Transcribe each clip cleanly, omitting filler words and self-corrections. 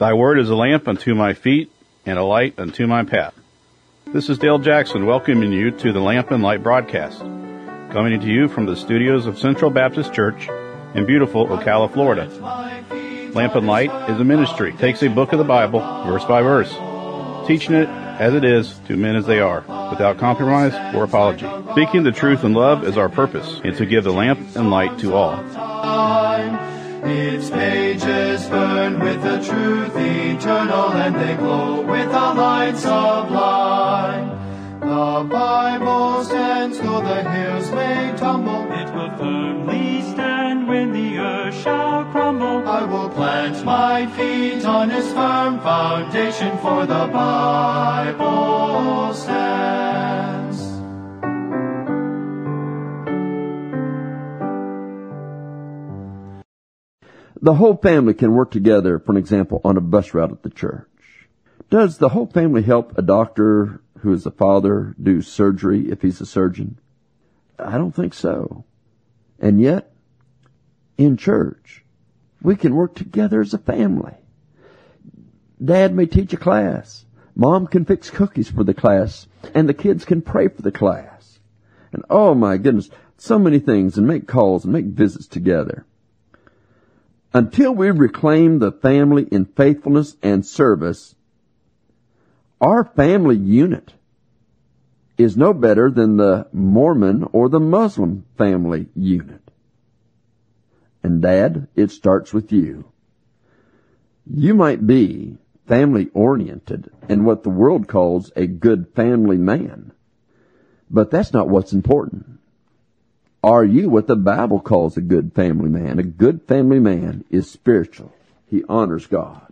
Thy word is a lamp unto my feet and a light unto my path. This is Dale Jackson welcoming you to the Lamp and Light broadcast, coming to you from the studios of Central Baptist Church in beautiful Ocala, Florida. Lamp and Light is a ministry. It takes a book of the Bible, verse by verse, teaching it as it is to men as they are, without compromise or apology. Speaking the truth in love is our purpose, and to give the lamp and light to all. Its pages burn with the truth eternal, and they glow with a light sublime. The Bible stands though the hills may tumble. It will firmly stand when the earth shall crumble. I will plant my feet on its firm foundation, for the Bible stands. The whole family can work together, for an example, on a bus route at the church. Does the whole family help a doctor who is a father do surgery if he's a surgeon? I don't think so. And yet, in church, we can work together as a family. Dad may teach a class. Mom can fix cookies for the class, and the kids can pray for the class. And oh my goodness, so many things, and make calls and make visits together. Until we reclaim the family in faithfulness and service, our family unit is no better than the Mormon or the Muslim family unit. And Dad, it starts with you. You might be family-oriented and what the world calls a good family man, but that's not what's important. Are you what the Bible calls a good family man? A good family man is spiritual. He honors God.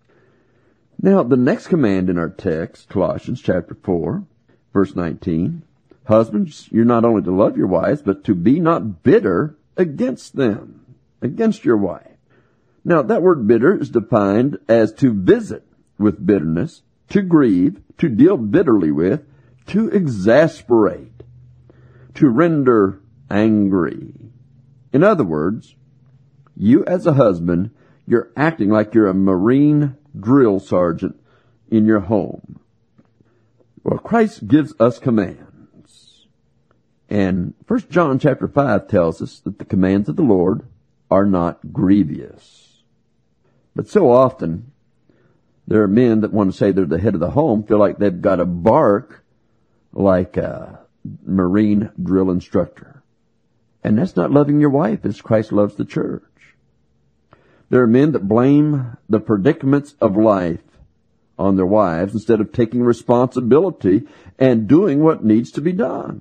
Now, the next command in our text, Colossians chapter 4, verse 19, husbands, you're not only to love your wives, but to be not bitter against them, against your wife. Now, that word bitter is defined as to visit with bitterness, to grieve, to deal bitterly with, to exasperate, to render angry. In other words, you as a husband, you're acting like you're a Marine drill sergeant in your home. Well, Christ gives us commands. And 1 John chapter 5 tells us that the commands of the Lord are not grievous. But so often, there are men that want to say they're the head of the home, feel like they've got to bark like a Marine drill instructor. And that's not loving your wife as Christ loves the church. There are men that blame the predicaments of life on their wives instead of taking responsibility and doing what needs to be done.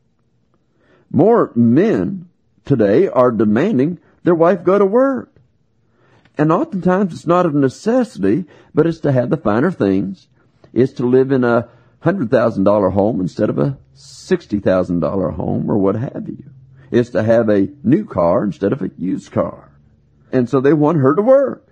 More men today are demanding their wife go to work. And oftentimes it's not a necessity, but it's to have the finer things. It's to live in a $100,000 home instead of a $60,000 home or what have you. It's to have a new car instead of a used car. And so they want her to work.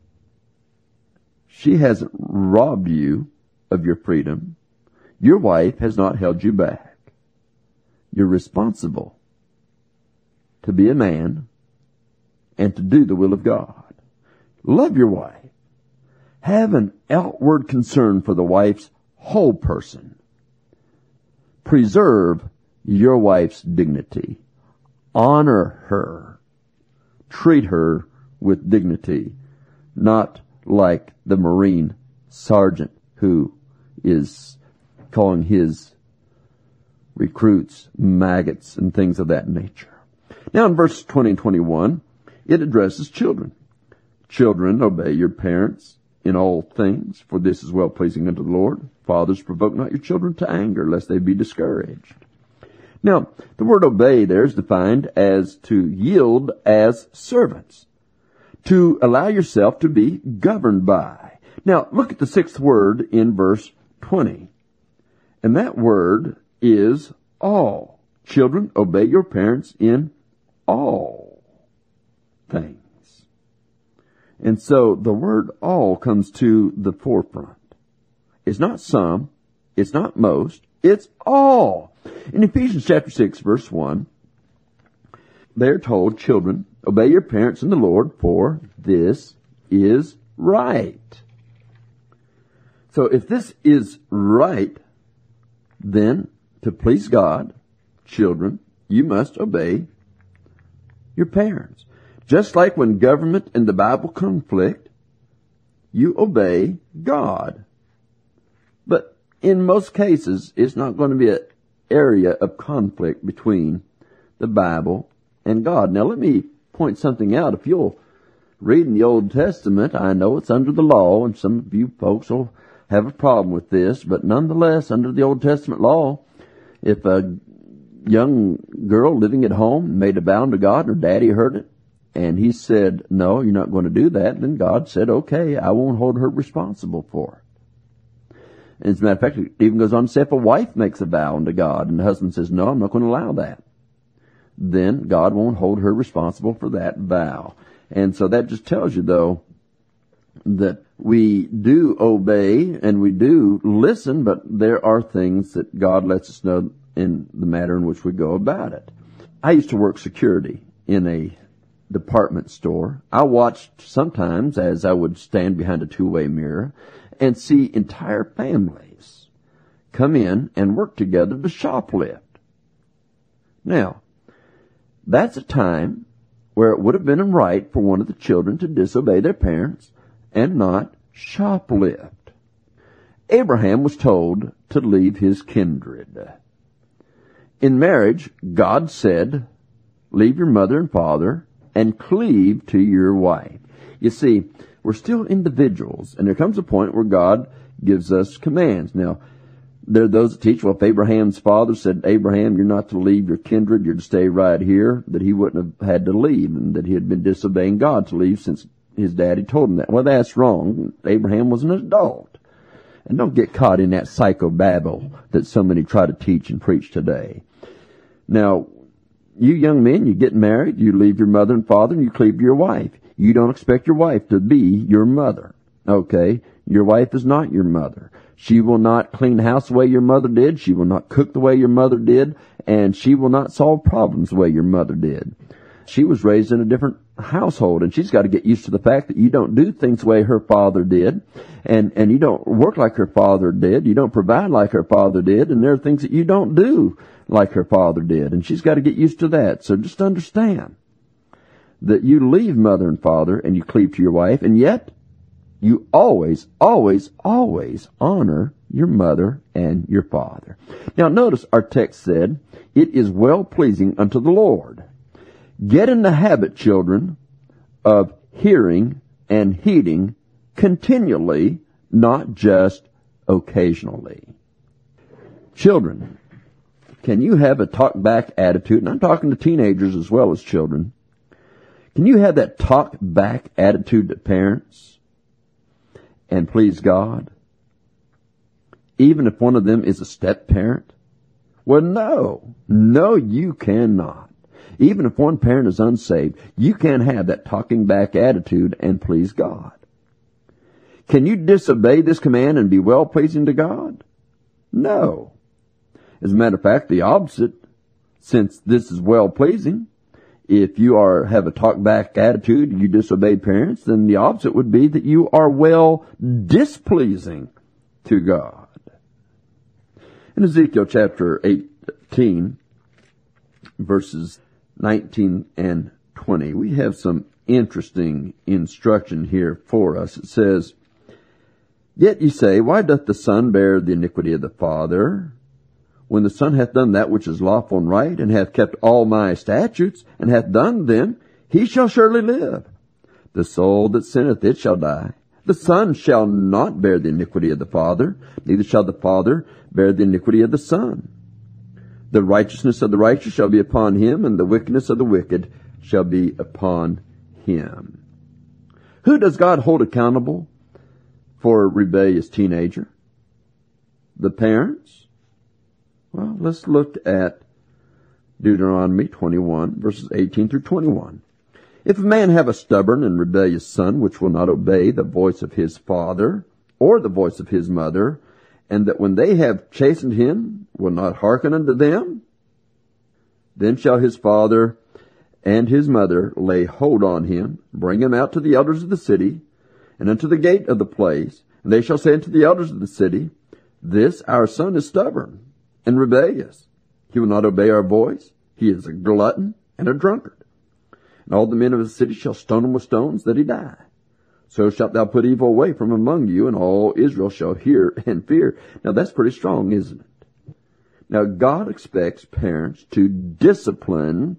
She hasn't robbed you of your freedom. Your wife has not held you back. You're responsible to be a man and to do the will of God. Love your wife. Have an outward concern for the wife's whole person. Preserve your wife's dignity. Honor her. Treat her with dignity, not like the Marine sergeant who is calling his recruits maggots and things of that nature. Now in verses 20 and 21, it addresses children. Children, obey your parents in all things, for this is well-pleasing unto the Lord. Fathers, provoke not your children to anger, lest they be discouraged. Now, the word obey there is defined as to yield as servants, to allow yourself to be governed by. Now, look at the sixth word in verse 20. And that word is all. Children, obey your parents in all things. And so the word all comes to the forefront. It's not some, it's not most, it's all. In Ephesians chapter 6, verse 1, they are told, children, obey your parents in the Lord, for this is right. So if this is right, then to please God, children, you must obey your parents. Just like when government and the Bible conflict, you obey God. But in most cases, it's not going to be an area of conflict between the Bible and God. Now let me point something out. If you'll read in the Old Testament, I know it's under the law, and some of you folks will have a problem with this, but nonetheless, under the Old Testament law, if a young girl living at home made a vow to God, and her daddy heard it, and he said, no, you're not going to do that, then God said, okay, I won't hold her responsible for it. And as a matter of fact, it even goes on to say if a wife makes a vow unto God, and the husband says, no, I'm not going to allow that, then God won't hold her responsible for that vow. And so that just tells you, though, that we do obey and we do listen, but there are things that God lets us know in the matter in which we go about it. I used to work security in a department store. I watched sometimes as I would stand behind a two-way mirror and see entire families come in and work together to shoplift. Now, that's a time where it would have been right for one of the children to disobey their parents and not shoplift. Abraham was told to leave his kindred. In marriage, God said, leave your mother and father and cleave to your wife. You see, we're still individuals, and there comes a point where God gives us commands. Now, there are those that teach, well, if Abraham's father said, Abraham, you're not to leave your kindred, you're to stay right here, that he wouldn't have had to leave, and that he had been disobeying God to leave since his daddy told him that. Well, that's wrong. Abraham was an adult. And don't get caught in that psychobabble that so many try to teach and preach today. Now, you young men, you get married, you leave your mother and father, and you cleave to your wife. You don't expect your wife to be your mother. Okay? Your wife is not your mother. She will not clean house the way your mother did. She will not cook the way your mother did. And she will not solve problems the way your mother did. She was raised in a different household, and she's got to get used to the fact that you don't do things the way her father did, and you don't work like her father did, you don't provide like her father did, and there are things that you don't do like her father did, and she's got to get used to that. So just understand that you leave mother and father and you cleave to your wife, and yet you always, always, always honor your mother and your father. Now notice our text said, it is well-pleasing unto the Lord. Get in the habit, children, of hearing and heeding continually, not just occasionally. Children, can you have a talk-back attitude? And I'm talking to teenagers as well as children. Can you have that talk-back attitude to parents and please God? Even if one of them is a step-parent? Well, no. No, you cannot. Even if one parent is unsaved, you can't have that talking back attitude and please God. Can you disobey this command and be well-pleasing to God? No. As a matter of fact, the opposite, since this is well-pleasing, if you have a talk-back attitude and you disobey parents, then the opposite would be that you are well-displeasing to God. In Ezekiel chapter 18, verses 19 and 20, we have some interesting instruction here for us. It says, Yet ye say, Why doth the Son bear the iniquity of the Father? When the Son hath done that which is lawful and right, and hath kept all my statutes, and hath done them, he shall surely live. The soul that sinneth, it shall die. The Son shall not bear the iniquity of the Father, neither shall the Father bear the iniquity of the Son. The righteousness of the righteous shall be upon him, and the wickedness of the wicked shall be upon him. Who does God hold accountable for a rebellious teenager? The parents? Well, let's look at Deuteronomy 21, verses 18 through 21. If a man have a stubborn and rebellious son, which will not obey the voice of his father, or the voice of his mother, and that when they have chastened him, will not hearken unto them, then shall his father and his mother lay hold on him, bring him out to the elders of the city, and unto the gate of the place, And they shall say unto the elders of the city, This our son is stubborn and rebellious. He will not obey our voice. He is a glutton and a drunkard. And all the men of the city shall stone him with stones, that he die. So shalt thou put evil away from among you, and all Israel shall hear and fear. Now that's pretty strong, isn't it? Now God expects parents to discipline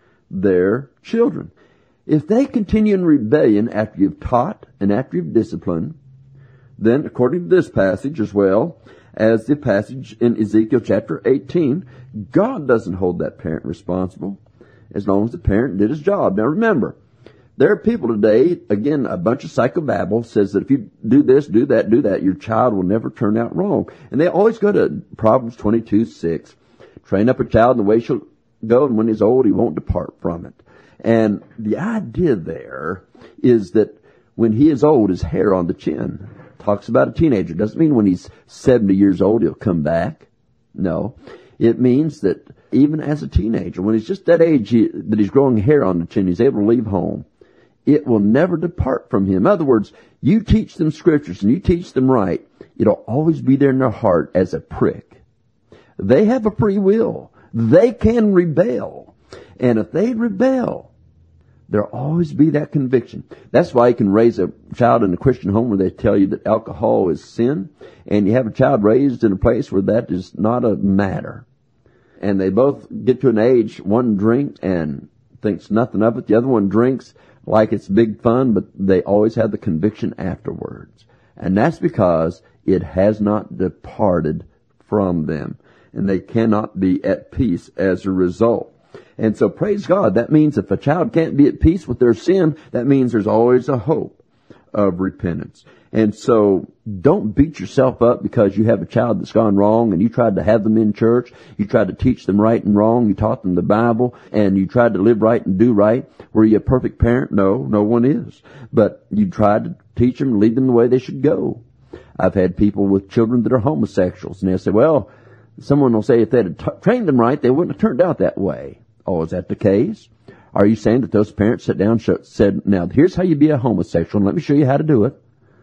their children. If they continue in rebellion after you've taught and after you've disciplined, then according to this passage as well as the passage in Ezekiel chapter 18, God doesn't hold that parent responsible as long as the parent did his job. Now remember, there are people today, again, a bunch of psychobabble says that if you do this, do that, your child will never turn out wrong. And they always go to Proverbs 22:6. Train up a child in the way he shall go, and when he's old, he won't depart from it. And the idea there is that when he is old, his hair on the chin. Talks about a teenager. Doesn't mean when he's 70 years old, he'll come back. No. It means that even as a teenager, when he's just that age that he's growing hair on the chin, he's able to leave home, it will never depart from him. In other words, you teach them scriptures and you teach them right, it'll always be there in their heart as a prick. They have a free will. They can rebel. And if they rebel, there'll always be that conviction. That's why you can raise a child in a Christian home where they tell you that alcohol is sin, and you have a child raised in a place where that is not a matter. And they both get to an age, one drinks and thinks nothing of it, the other one drinks like it's big fun, but they always have the conviction afterwards. And that's because it has not departed from them, and they cannot be at peace as a result. And so praise God, that means if a child can't be at peace with their sin, that means there's always a hope of repentance. And so don't beat yourself up because you have a child that's gone wrong and you tried to have them in church. You tried to teach them right and wrong. You taught them the Bible and you tried to live right and do right. Were you a perfect parent? No, no one is. But you tried to teach them, lead them the way they should go. I've had people with children that are homosexuals, and they'll say, well, someone will say if they had trained them right, they wouldn't have turned out that way. Oh, is that the case? Are you saying that those parents sat down and said, now, here's how you be a homosexual, and let me show you how to do it?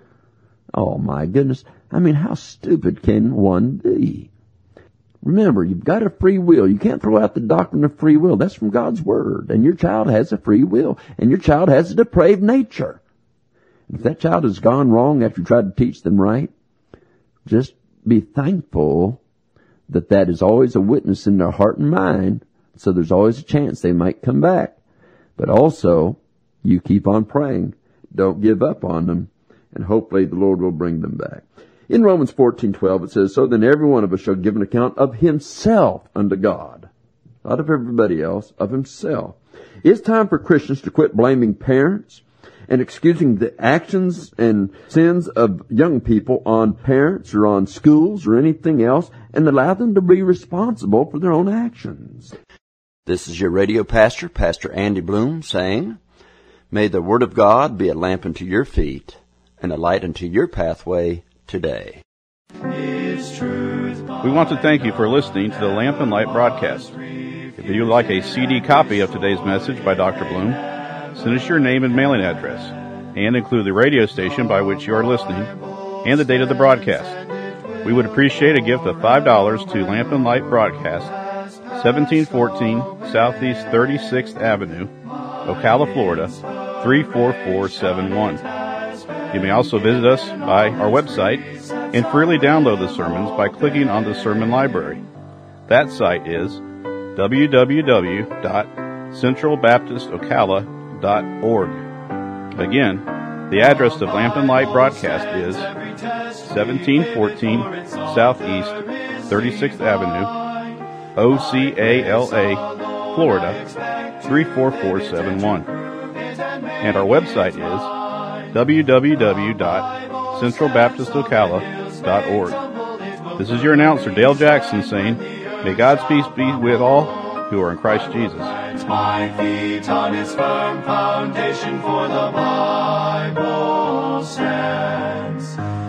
Oh, my goodness. I mean, how stupid can one be? Remember, you've got a free will. You can't throw out the doctrine of free will. That's from God's Word. And your child has a free will. And your child has a depraved nature. If that child has gone wrong after you tried to teach them right, just be thankful that that is always a witness in their heart and mind. So there's always a chance they might come back. But also, you keep on praying. Don't give up on them. And hopefully the Lord will bring them back. In Romans 14:12 it says, so then every one of us shall give an account of himself unto God. Not of everybody else, of himself. It's time for Christians to quit blaming parents and excusing the actions and sins of young people on parents or on schools or anything else, and allow them to be responsible for their own actions. This is your radio pastor, Pastor Andy Bloom, saying, may the Word of God be a lamp unto your feet and a light unto your pathway today. We want to thank you for listening to the Lamp and Light broadcast. If you'd like a CD copy of today's message by Dr. Bloom, send us your name and mailing address, and include the radio station by which you are listening and the date of the broadcast. We would appreciate a gift of $5 to Lamp and Light Broadcast, 1714 Southeast 36th Avenue, Ocala, Florida, 34471. You may also visit us by our website and freely download the sermons by clicking on the sermon library. That site is www.centralbaptistocala.org. Again, the address of Lamp and Light Broadcast is 1714 Southeast 36th Avenue, Ocala, Florida, 34471. And our website is www.centralbaptistocala.org. This is your announcer, Dale Jackson, saying, may God's peace be with all who are in Christ Jesus. My feet on his firm foundation, for the Bible stands.